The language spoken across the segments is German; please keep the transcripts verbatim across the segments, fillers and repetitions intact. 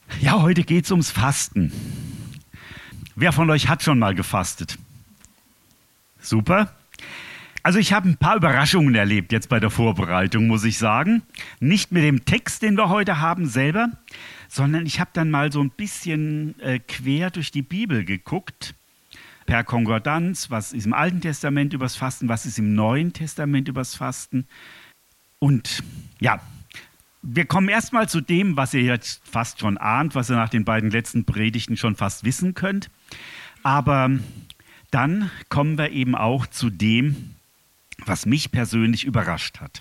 Ja, heute geht es ums Fasten. Wer von euch hat schon mal gefastet? Super. Also ich habe ein paar Überraschungen erlebt jetzt bei der Vorbereitung, muss ich sagen. Nicht mit dem Text, den wir heute haben, selber, sondern ich habe dann mal so ein bisschen äh, quer durch die Bibel geguckt, per Konkordanz, was ist im Alten Testament übers Fasten, was ist im Neuen Testament übers Fasten. Und ja, wir kommen erstmal zu dem, was ihr jetzt fast schon ahnt, was ihr nach den beiden letzten Predigten schon fast wissen könnt. Aber dann kommen wir eben auch zu dem, was mich persönlich überrascht hat.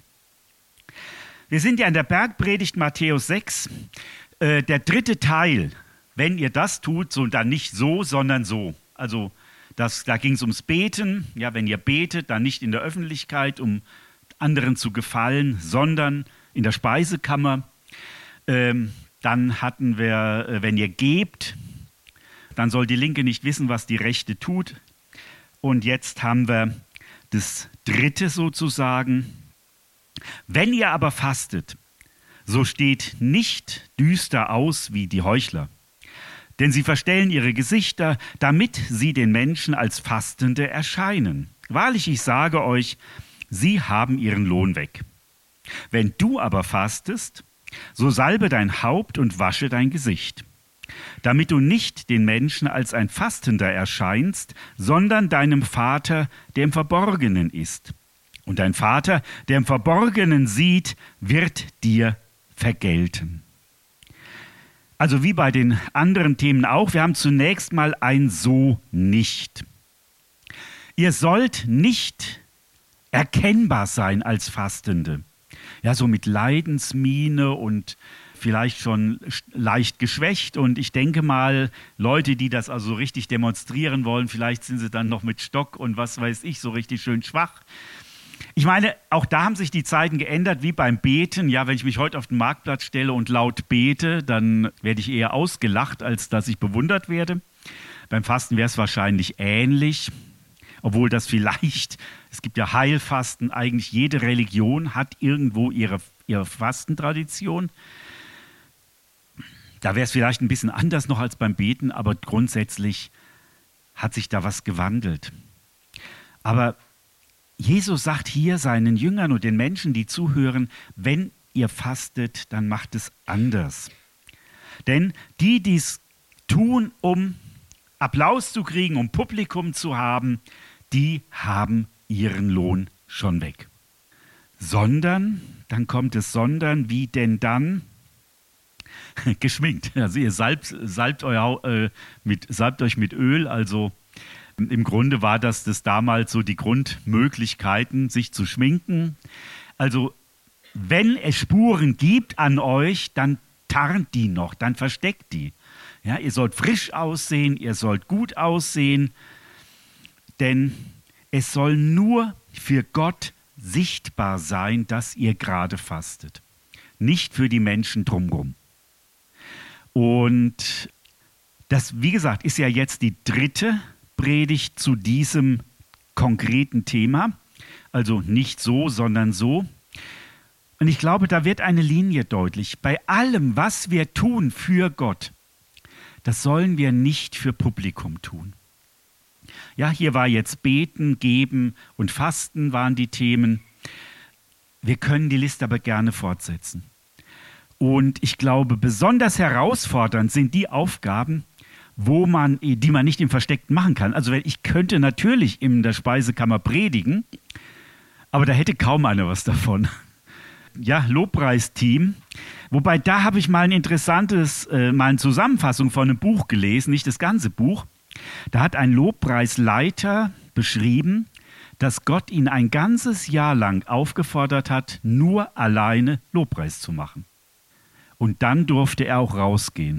Wir sind ja in der Bergpredigt Matthäus sechs, äh, der dritte Teil. Wenn ihr das tut, so dann nicht so, sondern so. Also das, da ging es ums Beten. Ja, wenn ihr betet, dann nicht in der Öffentlichkeit, um anderen zu gefallen, sondern in der Speisekammer. Ähm, dann hatten wir, äh, wenn ihr gebt, dann soll die Linke nicht wissen, was die Rechte tut. Und jetzt haben wir das Dritte sozusagen. Wenn ihr aber fastet, so steht nicht düster aus wie die Heuchler. Denn sie verstellen ihre Gesichter, damit sie den Menschen als Fastende erscheinen. Wahrlich, ich sage euch, sie haben ihren Lohn weg. Wenn du aber fastest, so salbe dein Haupt und wasche dein Gesicht, damit du nicht den Menschen als ein Fastender erscheinst, sondern deinem Vater, der im Verborgenen ist. Und dein Vater, der im Verborgenen sieht, wird dir vergelten. Also wie bei den anderen Themen auch, wir haben zunächst mal ein So nicht. Ihr sollt nicht erkennbar sein als Fastende. Ja, so mit Leidensmiene und vielleicht schon leicht geschwächt. Und ich denke mal, Leute, die das also richtig demonstrieren wollen, vielleicht sind sie dann noch mit Stock und was weiß ich, so richtig schön schwach. Ich meine, auch da haben sich die Zeiten geändert, wie beim Beten. Ja, wenn ich mich heute auf den Marktplatz stelle und laut bete, dann werde ich eher ausgelacht, als dass ich bewundert werde. Beim Fasten wäre es wahrscheinlich ähnlich. Obwohl das vielleicht, es gibt ja Heilfasten, eigentlich jede Religion hat irgendwo ihre, ihre Fastentradition. Da wäre es vielleicht ein bisschen anders noch als beim Beten, aber grundsätzlich hat sich da was gewandelt. Aber Jesus sagt hier seinen Jüngern und den Menschen, die zuhören, wenn ihr fastet, dann macht es anders. Denn die, die es tun, um Applaus zu kriegen, um Publikum zu haben, die haben ihren Lohn schon weg. Sondern, dann kommt es sondern, wie denn dann? Geschminkt. Also ihr salbt, salbt, euer, äh, mit, salbt euch mit Öl, also im Grunde war das, das damals so die Grundmöglichkeiten, sich zu schminken. Also wenn es Spuren gibt an euch, dann tarnt die noch, dann versteckt die. Ja, ihr sollt frisch aussehen, ihr sollt gut aussehen, denn es soll nur für Gott sichtbar sein, dass ihr gerade fastet, nicht für die Menschen drumherum. Und das, wie gesagt, ist ja jetzt die dritte Predigt zu diesem konkreten Thema, also nicht so, sondern so. Und ich glaube, da wird eine Linie deutlich. Bei allem, was wir tun für Gott, das sollen wir nicht für Publikum tun. Ja, hier war jetzt Beten, Geben und Fasten waren die Themen. Wir können die Liste aber gerne fortsetzen. Und ich glaube, besonders herausfordernd sind die Aufgaben, wo man, die man nicht im Versteckten machen kann. Also ich könnte natürlich in der Speisekammer predigen, aber da hätte kaum einer was davon. Ja, Lobpreisteam. Wobei, da habe ich mal ein interessantes, äh, mal eine Zusammenfassung von einem Buch gelesen, nicht das ganze Buch. Da hat ein Lobpreisleiter beschrieben, dass Gott ihn ein ganzes Jahr lang aufgefordert hat, nur alleine Lobpreis zu machen. Und dann durfte er auch rausgehen.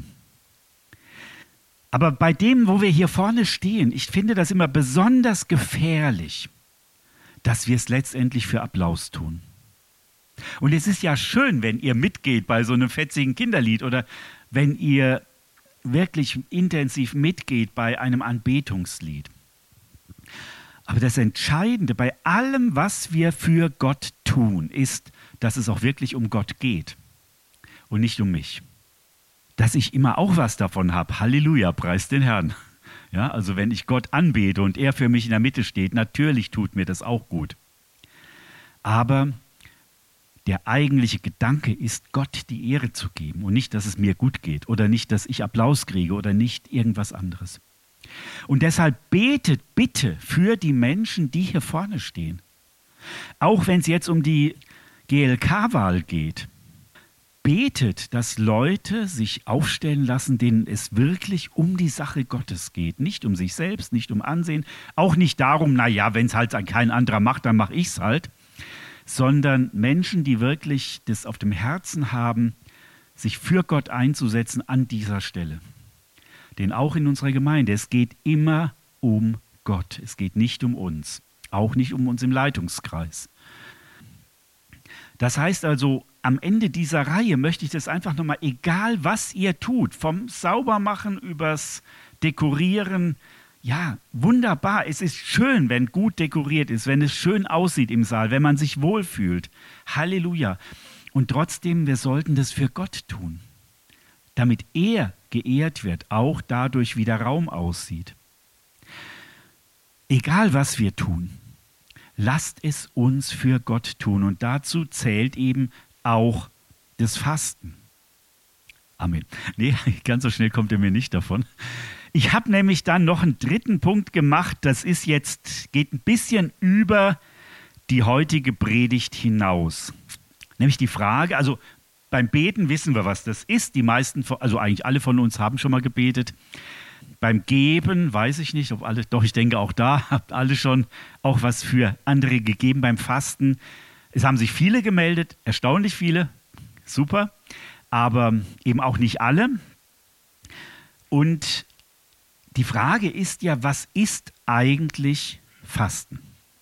Aber bei dem, wo wir hier vorne stehen, ich finde das immer besonders gefährlich, dass wir es letztendlich für Applaus tun. Und es ist ja schön, wenn ihr mitgeht bei so einem fetzigen Kinderlied oder wenn ihr wirklich intensiv mitgeht bei einem Anbetungslied. Aber das Entscheidende bei allem, was wir für Gott tun, ist, dass es auch wirklich um Gott geht und nicht um mich. dass ich immer auch was davon habe. Halleluja, preis den Herrn. Ja, also wenn ich Gott anbete und er für mich in der Mitte steht, natürlich tut mir das auch gut. Aber der eigentliche Gedanke ist, Gott die Ehre zu geben und nicht, dass es mir gut geht oder nicht, dass ich Applaus kriege oder nicht irgendwas anderes. Und deshalb betet bitte für die Menschen, die hier vorne stehen. Auch wenn es jetzt um die G L K-Wahl geht. Betet, dass Leute sich aufstellen lassen, denen es wirklich um die Sache Gottes geht. Nicht um sich selbst, nicht um Ansehen, auch nicht darum, naja, wenn es halt kein anderer macht, dann mache ich es halt. Sondern Menschen, die wirklich das auf dem Herzen haben, sich für Gott einzusetzen an dieser Stelle. Denn auch in unserer Gemeinde, es geht immer um Gott. Es geht nicht um uns, auch nicht um uns im Leitungskreis. Das heißt also, am Ende dieser Reihe möchte ich das einfach nochmal, egal was ihr tut, vom Saubermachen übers Dekorieren, ja, wunderbar. Es ist schön, wenn gut dekoriert ist, wenn es schön aussieht im Saal, wenn man sich wohlfühlt. Halleluja. Und trotzdem, wir sollten das für Gott tun, damit er geehrt wird, auch dadurch, wie der Raum aussieht. Egal, was wir tun, lasst es uns für Gott tun. Und dazu zählt eben auch das Fasten. Amen. Nee, ganz so schnell kommt er mir nicht davon. Ich habe nämlich dann noch einen dritten Punkt gemacht, das ist jetzt, geht ein bisschen über die heutige Predigt hinaus. Nämlich die Frage, also beim Beten wissen wir, was das ist. Die meisten, also eigentlich alle von uns haben schon mal gebetet. Beim Geben weiß ich nicht, ob alle, doch ich denke auch da, habt alle schon auch was für andere gegeben. Beim Fasten, es haben sich viele gemeldet, erstaunlich viele, super, aber eben auch nicht alle. Und die Frage ist ja, was ist eigentlich Fasten?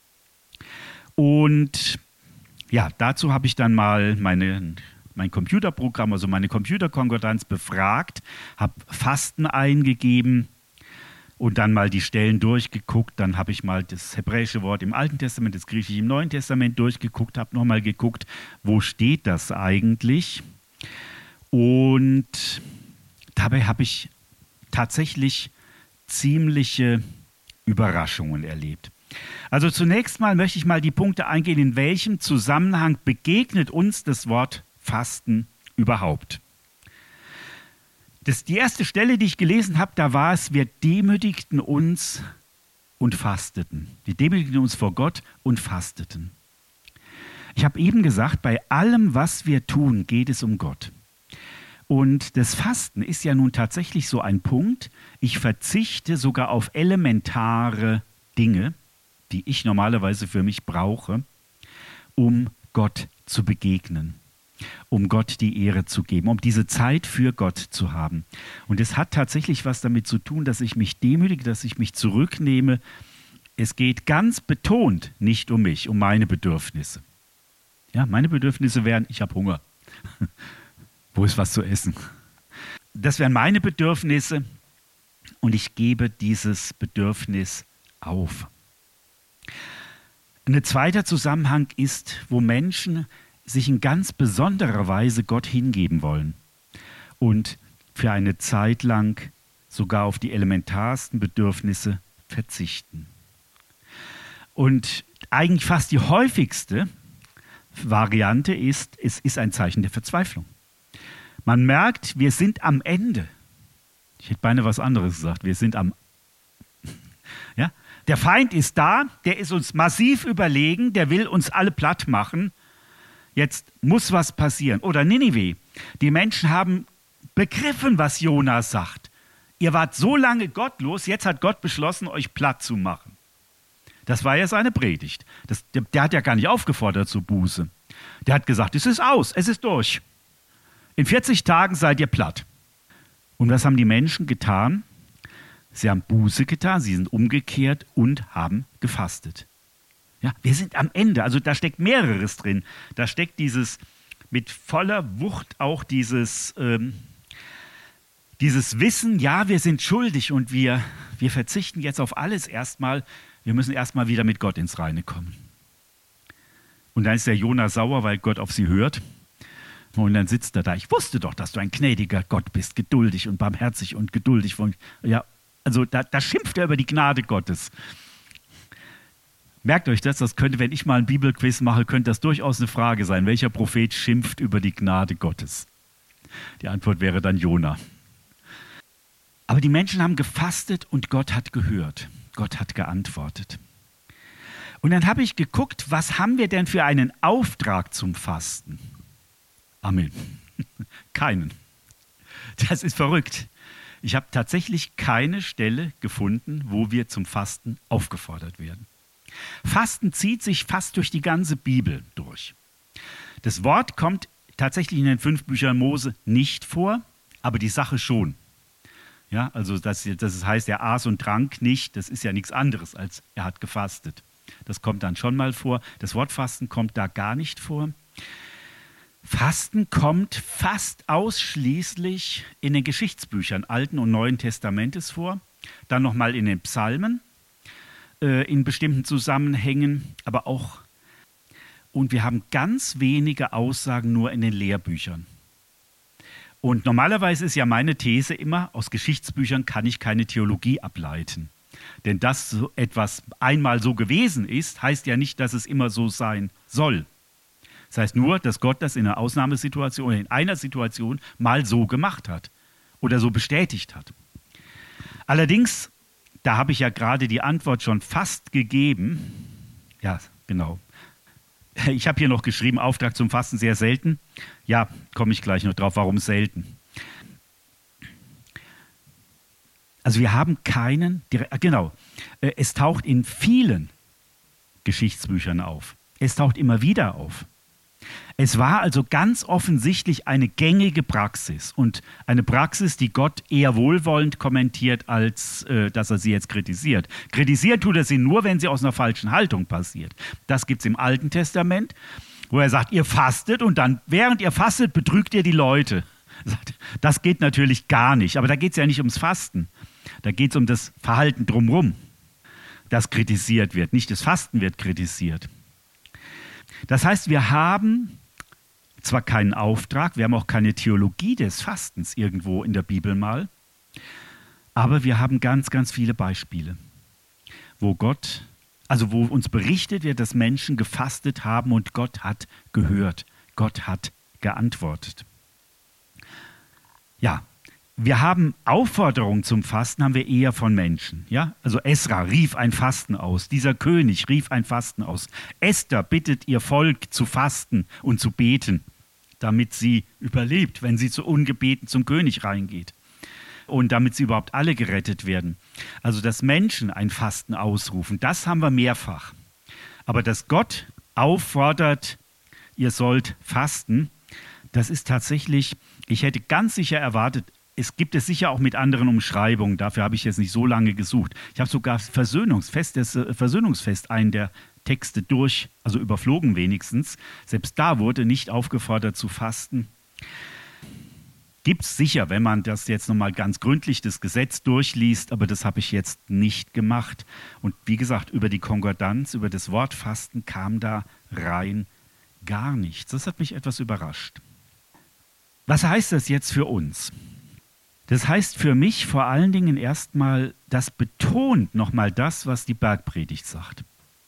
Und ja, dazu habe ich dann mal meine, mein Computerprogramm, also meine Computerkonkordanz befragt, habe Fasten eingegeben und dann mal die Stellen durchgeguckt. Dann habe ich mal das hebräische Wort im Alten Testament, das griechische im Neuen Testament durchgeguckt, habe nochmal geguckt, wo steht das eigentlich? Und dabei habe ich tatsächlich ziemliche Überraschungen erlebt. Also zunächst mal möchte ich mal die Punkte eingehen, in welchem Zusammenhang begegnet uns das Wort Fasten überhaupt. Das, die erste Stelle, die ich gelesen habe, da war es, wir demütigten uns und fasteten. Wir demütigten uns vor Gott und fasteten. Ich habe eben gesagt, bei allem, was wir tun, geht es um Gott. Und das Fasten ist ja nun tatsächlich so ein Punkt, ich verzichte sogar auf elementare Dinge, die ich normalerweise für mich brauche, um Gott zu begegnen, um Gott die Ehre zu geben, um diese Zeit für Gott zu haben. Und es hat tatsächlich was damit zu tun, dass ich mich demütige, dass ich mich zurücknehme. Es geht ganz betont nicht um mich, um meine Bedürfnisse. Ja, meine Bedürfnisse wären, ich habe Hunger. Wo ist was zu essen? Das wären meine Bedürfnisse und ich gebe dieses Bedürfnis auf. Ein zweiter Zusammenhang ist, wo Menschen sich in ganz besonderer Weise Gott hingeben wollen und für eine Zeit lang sogar auf die elementarsten Bedürfnisse verzichten. Und eigentlich fast die häufigste Variante ist, es ist ein Zeichen der Verzweiflung. Man merkt, wir sind am Ende. Ich hätte beinahe was anderes gesagt. Wir sind am... Ja? Der Feind ist da, der ist uns massiv überlegen, der will uns alle platt machen. Jetzt muss was passieren. Oder Ninive. Die Menschen haben begriffen, was Jona sagt. Ihr wart so lange gottlos, jetzt hat Gott beschlossen, euch platt zu machen. Das war ja seine Predigt. Das, der, der hat ja gar nicht aufgefordert zur Buße. Der hat gesagt, es ist aus, es ist durch. In vierzig Tagen seid ihr platt. Und was haben die Menschen getan? Sie haben Buße getan, sie sind umgekehrt und haben gefastet. Ja, wir sind am Ende, also da steckt mehreres drin. Da steckt dieses mit voller Wucht auch dieses, ähm, dieses Wissen, ja, wir sind schuldig und wir, wir verzichten jetzt auf alles erstmal. Wir müssen erstmal wieder mit Gott ins Reine kommen. Und dann ist der Jona sauer, weil Gott auf sie hört. Und dann sitzt er da. Ich wusste doch, dass du ein gnädiger Gott bist, geduldig und barmherzig und geduldig. Ja, also da, da schimpft er über die Gnade Gottes. Merkt euch das, das könnte, wenn ich mal ein Bibelquiz mache, könnte das durchaus eine Frage sein. Welcher Prophet schimpft über die Gnade Gottes? Die Antwort wäre dann Jona. Aber die Menschen haben gefastet und Gott hat gehört. Gott hat geantwortet. Und dann habe ich geguckt, was haben wir denn für einen Auftrag zum Fasten? Amen. Keinen. Das ist verrückt. Ich habe tatsächlich keine Stelle gefunden, wo wir zum Fasten aufgefordert werden. Fasten zieht sich fast durch die ganze Bibel durch. Das Wort kommt tatsächlich in den fünf Büchern Mose nicht vor, aber die Sache schon. Ja, also das, das heißt, er aß und trank nicht, das ist ja nichts anderes, als er hat gefastet. Das kommt dann schon mal vor. Das Wort Fasten kommt da gar nicht vor. Fasten kommt fast ausschließlich in den Geschichtsbüchern Alten und Neuen Testamentes vor, dann nochmal in den Psalmen, äh, in bestimmten Zusammenhängen, aber auch, und wir haben ganz wenige Aussagen nur in den Lehrbüchern. Und normalerweise ist ja meine These immer, aus Geschichtsbüchern kann ich keine Theologie ableiten. Denn dass so etwas einmal so gewesen ist, heißt ja nicht, dass es immer so sein soll. Das heißt nur, dass Gott das in einer Ausnahmesituation, in einer Situation mal so gemacht hat oder so bestätigt hat. Allerdings, da habe ich ja gerade die Antwort schon fast gegeben. Ja, genau. Ich habe hier noch geschrieben, Auftrag zum Fasten sehr selten. Ja, komme ich gleich noch drauf, warum selten. Also wir haben keinen, genau, es taucht in vielen Geschichtsbüchern auf. Es taucht immer wieder auf. Es war also ganz offensichtlich eine gängige Praxis und eine Praxis, die Gott eher wohlwollend kommentiert, als äh, dass er sie jetzt kritisiert. Kritisiert tut er sie nur, wenn sie aus einer falschen Haltung passiert. Das gibt es im Alten Testament, wo er sagt, ihr fastet und dann, während ihr fastet, betrügt ihr die Leute. Das geht natürlich gar nicht, aber da geht es ja nicht ums Fasten. Da geht es um das Verhalten drumherum, das kritisiert wird. Nicht das Fasten wird kritisiert. Das heißt, wir haben zwar keinen Auftrag, wir haben auch keine Theologie des Fastens irgendwo in der Bibel mal, aber wir haben ganz, ganz viele Beispiele, wo Gott, also wo uns berichtet wird, dass Menschen gefastet haben und Gott hat gehört, Gott hat geantwortet. Ja, wir haben Aufforderungen zum Fasten, haben wir eher von Menschen. Ja? Also Esra rief ein Fasten aus, dieser König rief ein Fasten aus. Esther bittet ihr Volk zu fasten und zu beten, damit sie überlebt, wenn sie zu ungebeten zum König reingeht. Und damit sie überhaupt alle gerettet werden. Also dass Menschen ein Fasten ausrufen, das haben wir mehrfach. Aber dass Gott auffordert, ihr sollt fasten, das ist tatsächlich, ich hätte ganz sicher erwartet, es gibt es sicher auch mit anderen Umschreibungen, dafür habe ich jetzt nicht so lange gesucht. Ich habe sogar Versöhnungsfest, das Versöhnungsfest einen der Texte durch, also überflogen wenigstens. Selbst da wurde nicht aufgefordert zu fasten. Gibt es sicher, wenn man das jetzt nochmal ganz gründlich, das Gesetz durchliest, aber das habe ich jetzt nicht gemacht. Und wie gesagt, über die Konkordanz, über das Wort Fasten kam da rein gar nichts. Das hat mich etwas überrascht. Was heißt das jetzt für uns? Das heißt für mich vor allen Dingen erstmal, das betont nochmal das, was die Bergpredigt sagt.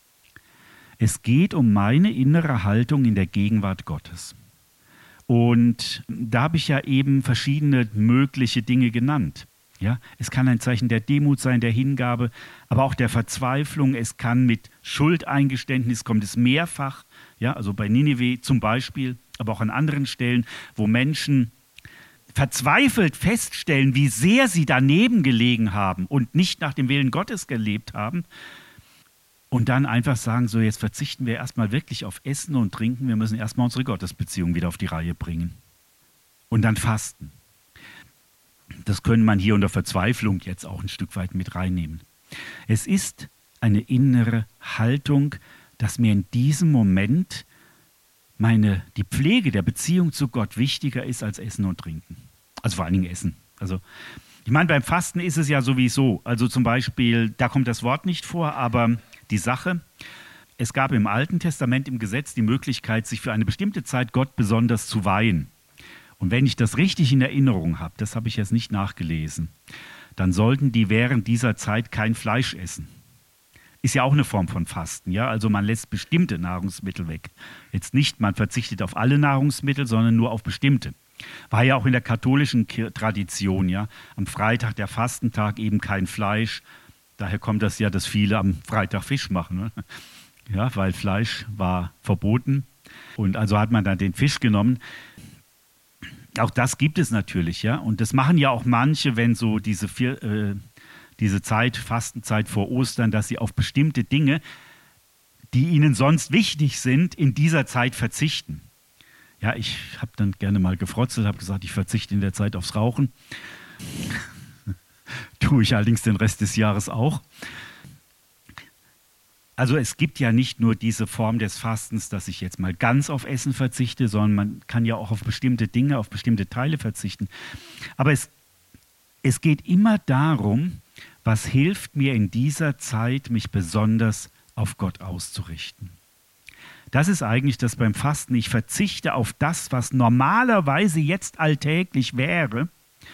Es geht um meine innere Haltung in der Gegenwart Gottes. Und da habe ich ja eben verschiedene mögliche Dinge genannt. Ja, es kann ein Zeichen der Demut sein, der Hingabe, aber auch der Verzweiflung. Es kann mit Schuldeingeständnis, kommt es mehrfach, ja, also bei Ninive zum Beispiel, aber auch an anderen Stellen, wo Menschen verzweifelt feststellen, wie sehr sie daneben gelegen haben und nicht nach dem Willen Gottes gelebt haben und dann einfach sagen, so jetzt verzichten wir erstmal wirklich auf Essen und Trinken, wir müssen erstmal unsere Gottesbeziehung wieder auf die Reihe bringen und dann fasten. Das könnte man hier unter Verzweiflung jetzt auch ein Stück weit mit reinnehmen. Es ist eine innere Haltung, dass mir in diesem Moment meine, die Pflege der Beziehung zu Gott wichtiger ist als Essen und Trinken. Also vor allen Dingen Essen. Also, ich meine, beim Fasten ist es ja sowieso, also zum Beispiel, da kommt das Wort nicht vor, aber die Sache, es gab im Alten Testament im Gesetz die Möglichkeit, sich für eine bestimmte Zeit Gott besonders zu weihen. Und wenn ich das richtig in Erinnerung habe, das habe ich jetzt nicht nachgelesen, dann sollten die während dieser Zeit kein Fleisch essen. Ist ja auch eine Form von Fasten, ja. Also man lässt bestimmte Nahrungsmittel weg. Jetzt nicht, man verzichtet auf alle Nahrungsmittel, sondern nur auf bestimmte. War ja auch in der katholischen Tradition, ja. Am Freitag, der Fastentag, eben kein Fleisch. Daher kommt das ja, dass viele am Freitag Fisch machen, ne? Ja, weil Fleisch war verboten. Und also hat man dann den Fisch genommen. Auch das gibt es natürlich, ja. Und das machen ja auch manche, wenn so diese vier, äh, diese Zeit, Fastenzeit vor Ostern, dass sie auf bestimmte Dinge, die ihnen sonst wichtig sind, in dieser Zeit verzichten. Ja, ich habe dann gerne mal gefrotzelt, habe gesagt, ich verzichte in der Zeit aufs Rauchen. Tue ich allerdings den Rest des Jahres auch. Also es gibt ja nicht nur diese Form des Fastens, dass ich jetzt mal ganz auf Essen verzichte, sondern man kann ja auch auf bestimmte Dinge, auf bestimmte Teile verzichten. Aber es, es geht immer darum, was hilft mir in dieser Zeit, mich besonders auf Gott auszurichten. Das ist eigentlich das beim Fasten. Ich verzichte auf das, was normalerweise jetzt alltäglich wäre.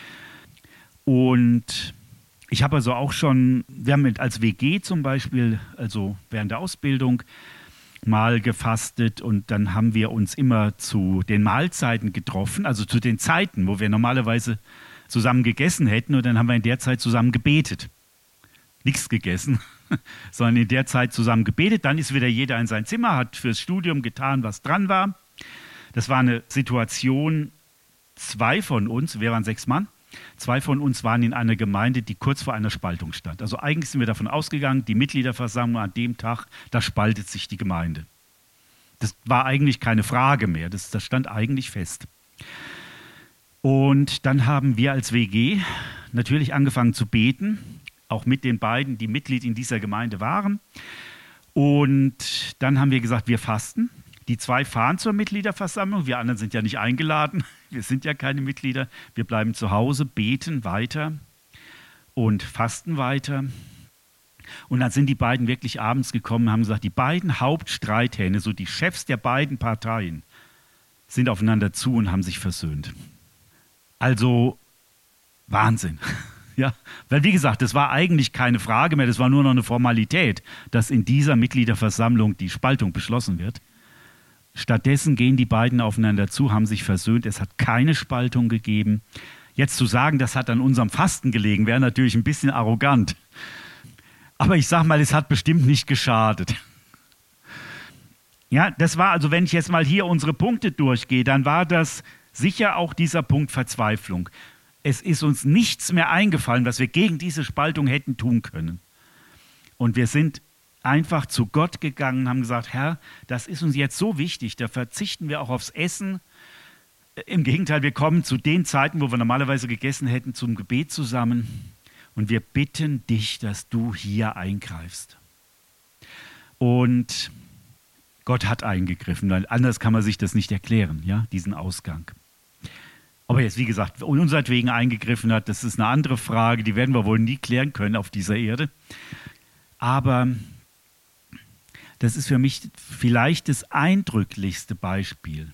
Und ich habe also auch schon, wir haben mit, als W G zum Beispiel, also während der Ausbildung, mal gefastet und dann haben wir uns immer zu den Mahlzeiten getroffen, also zu den Zeiten, wo wir normalerweise zusammen gegessen hätten und dann haben wir in der Zeit zusammen gebetet. Nichts gegessen, sondern in der Zeit zusammen gebetet. Dann ist wieder jeder in sein Zimmer, hat fürs Studium getan, was dran war. Das war eine Situation, zwei von uns, wir waren sechs Mann, zwei von uns waren in einer Gemeinde, die kurz vor einer Spaltung stand. Also eigentlich sind wir davon ausgegangen, die Mitgliederversammlung an dem Tag, da spaltet sich die Gemeinde. Das war eigentlich keine Frage mehr, das, das stand eigentlich fest. Und dann haben wir als W G natürlich angefangen zu beten, auch mit den beiden, die Mitglied in dieser Gemeinde waren. Und dann haben wir gesagt, wir fasten. Die zwei fahren zur Mitgliederversammlung, wir anderen sind ja nicht eingeladen, wir sind ja keine Mitglieder. Wir bleiben zu Hause, beten weiter und fasten weiter. Und dann sind die beiden wirklich abends gekommen und haben gesagt, die beiden Hauptstreithähne, so die Chefs der beiden Parteien, sind aufeinander zu und haben sich versöhnt. Also Wahnsinn. Ja, weil wie gesagt, das war eigentlich keine Frage mehr, das war nur noch eine Formalität, dass in dieser Mitgliederversammlung die Spaltung beschlossen wird. Stattdessen gehen die beiden aufeinander zu, haben sich versöhnt, es hat keine Spaltung gegeben. Jetzt zu sagen, das hat an unserem Fasten gelegen, wäre natürlich ein bisschen arrogant. Aber ich sage mal, es hat bestimmt nicht geschadet. Ja, das war also, wenn ich jetzt mal hier unsere Punkte durchgehe, dann war das sicher auch dieser Punkt Verzweiflung. Es ist uns nichts mehr eingefallen, was wir gegen diese Spaltung hätten tun können. Und wir sind einfach zu Gott gegangen und haben gesagt, Herr, das ist uns jetzt so wichtig, da verzichten wir auch aufs Essen. Im Gegenteil, wir kommen zu den Zeiten, wo wir normalerweise gegessen hätten, zum Gebet zusammen. Und wir bitten dich, dass du hier eingreifst. Und Gott hat eingegriffen, weil anders kann man sich das nicht erklären, ja, diesen Ausgang. Ob er jetzt, wie gesagt, unseretwegen eingegriffen hat, das ist eine andere Frage, die werden wir wohl nie klären können auf dieser Erde. Aber das ist für mich vielleicht das eindrücklichste Beispiel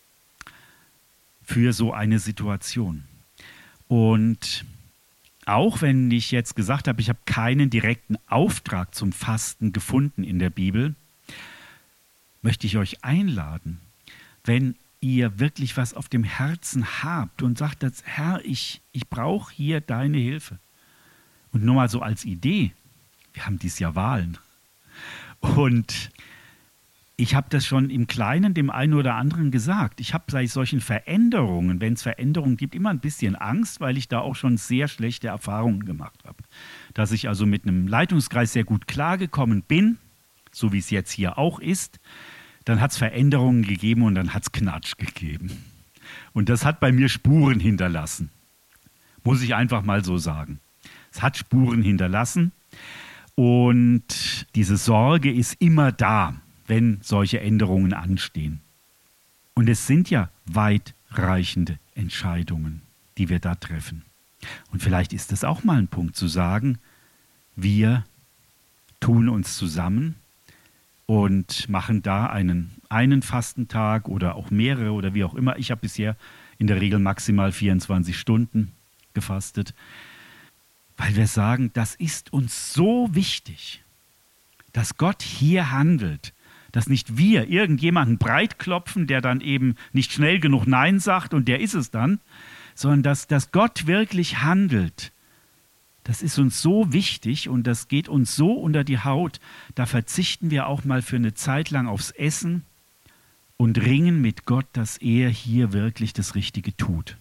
für so eine Situation. Und auch wenn ich jetzt gesagt habe, ich habe keinen direkten Auftrag zum Fasten gefunden in der Bibel, möchte ich euch einladen, wenn ihr wirklich was auf dem Herzen habt und sagt, dass, Herr, ich, ich brauche hier deine Hilfe. Und nur mal so als Idee, wir haben dieses Jahr Wahlen. Und ich habe das schon im Kleinen dem einen oder anderen gesagt. Ich habe bei solchen Veränderungen, wenn es Veränderungen gibt, immer ein bisschen Angst, weil ich da auch schon sehr schlechte Erfahrungen gemacht habe. Dass ich also mit einem Leitungskreis sehr gut klargekommen bin, so wie es jetzt hier auch ist, dann hat es Veränderungen gegeben und dann hat es Knatsch gegeben. Und das hat bei mir Spuren hinterlassen. Muss ich einfach mal so sagen. Es hat Spuren hinterlassen und diese Sorge ist immer da, wenn solche Änderungen anstehen. Und es sind ja weitreichende Entscheidungen, die wir da treffen. Und vielleicht ist es auch mal ein Punkt zu sagen, wir tun uns zusammen und machen da einen, einen Fastentag oder auch mehrere oder wie auch immer. Ich habe bisher in in der Regel maximal vierundzwanzig Stunden gefastet, weil wir sagen, das ist uns so wichtig, dass Gott hier handelt, dass nicht wir irgendjemanden breitklopfen, der dann eben nicht schnell genug Nein sagt und der ist es dann, sondern dass, dass Gott wirklich handelt. Das ist uns so wichtig und das geht uns so unter die Haut. Da verzichten wir auch mal für eine Zeit lang aufs Essen und ringen mit Gott, dass er hier wirklich das Richtige tut.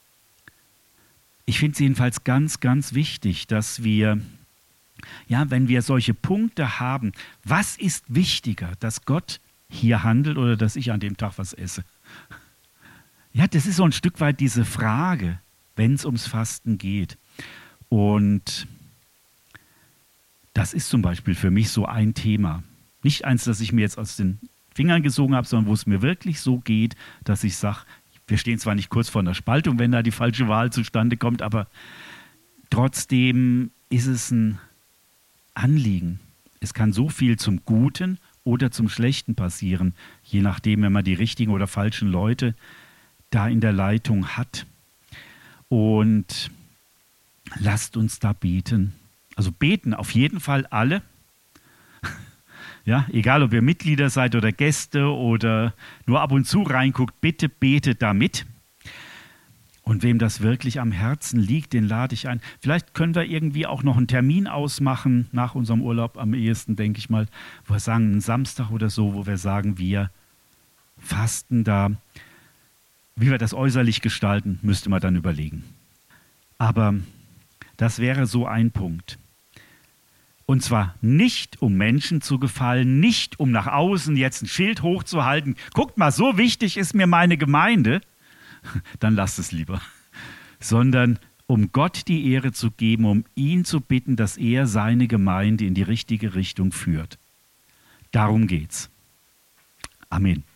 Ich finde es jedenfalls ganz, ganz wichtig, dass wir, ja, wenn wir solche Punkte haben, was ist wichtiger, dass Gott hier handelt oder dass ich an dem Tag was esse? Ja, das ist so ein Stück weit diese Frage, wenn es ums Fasten geht. Und das ist zum Beispiel für mich so ein Thema. Nicht eins, das ich mir jetzt aus den Fingern gesogen habe, sondern wo es mir wirklich so geht, dass ich sage, wir stehen zwar nicht kurz vor einer Spaltung, wenn da die falsche Wahl zustande kommt, aber trotzdem ist es ein Anliegen. Es kann so viel zum Guten oder zum Schlechten passieren, je nachdem, wenn man die richtigen oder falschen Leute da in der Leitung hat. Und lasst uns da beten. Also beten auf jeden Fall alle. Ja, egal, ob ihr Mitglieder seid oder Gäste oder nur ab und zu reinguckt, bitte betet da mit. Und wem das wirklich am Herzen liegt, den lade ich ein. Vielleicht können wir irgendwie auch noch einen Termin ausmachen, nach unserem Urlaub am ehesten, denke ich mal, wo wir sagen, einen Samstag oder so, wo wir sagen, wir fasten da. Wie wir das äußerlich gestalten, müsste man dann überlegen. Aber das wäre so ein Punkt. Und zwar nicht, um Menschen zu gefallen, nicht um nach außen jetzt ein Schild hochzuhalten. Guckt mal, so wichtig ist mir meine Gemeinde. Dann lasst es lieber. Sondern um Gott die Ehre zu geben, um ihn zu bitten, dass er seine Gemeinde in die richtige Richtung führt. Darum geht's. Amen.